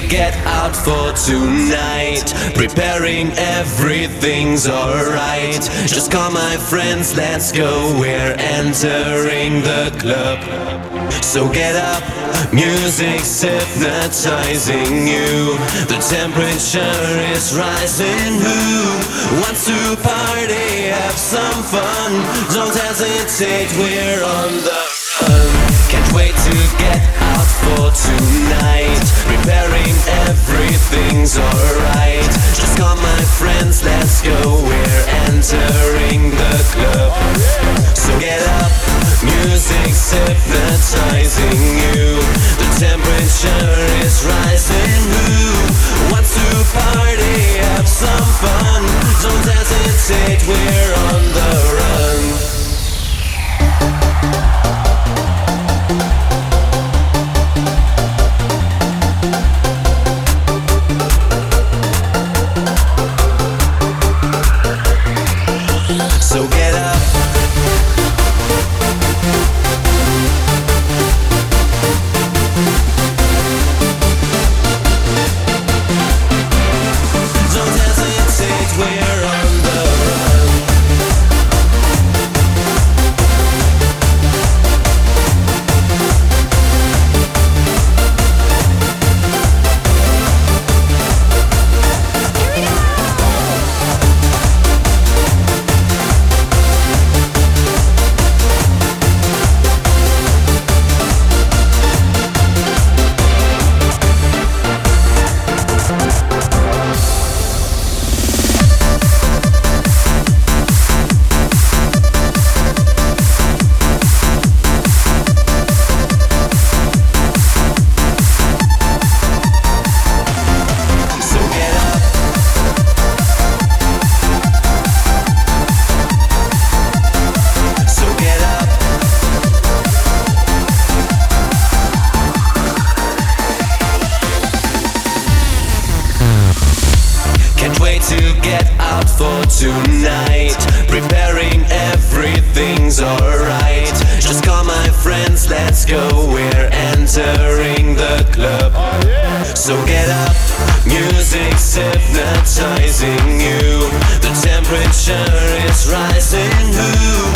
get out for tonight. Preparing, everything's alright. Just call my friends, let's go, we're entering the club. So get up, music's hypnotizing you. The temperature is rising. Who wants to party, have some fun? Don't hesitate, we're on the run. Can't wait to get out for tonight. Preparing, everything's alright. Just call my friends, let's go, we're entering the club. So get up, music's hypnotizing you. The temperature is rising. Who wants to party, have some fun? Don't hesitate, we're on the run. So get up. Don't hesitate, we're on the run. To get out for tonight. Preparing, everything's alright. Just call my friends, let's go, we're entering the club. So get up, music's hypnotizing you. The temperature is rising.